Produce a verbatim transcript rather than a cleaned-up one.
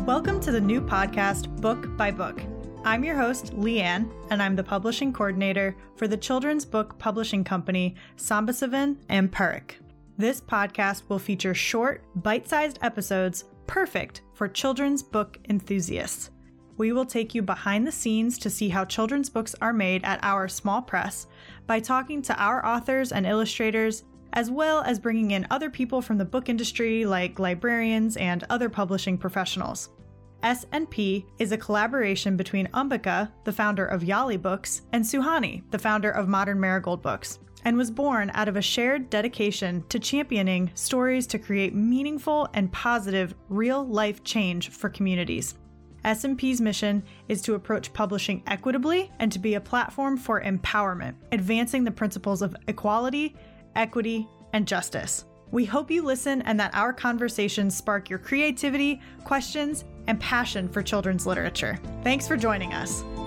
Welcome to the new podcast, Book by Book. I'm your host, Leanne, and I'm the publishing coordinator for the children's book publishing company, Sambasivan and Purick. This podcast will feature short, bite-sized episodes perfect for children's book enthusiasts. We will take you behind the scenes to see how children's books are made at our small press by talking to our authors and illustrators, as well as bringing in other people from the book industry like librarians and other publishing professionals. S and P is a collaboration between Ambika, the founder of Yali Books, and Suhani, the founder of Modern Marigold Books, and was born out of a shared dedication to championing stories to create meaningful and positive real-life change for communities. S and P's mission is to approach publishing equitably and to be a platform for empowerment, advancing the principles of equality, equity, and justice. We hope you listen and that our conversations spark your creativity, questions, and passion for children's literature. Thanks for joining us.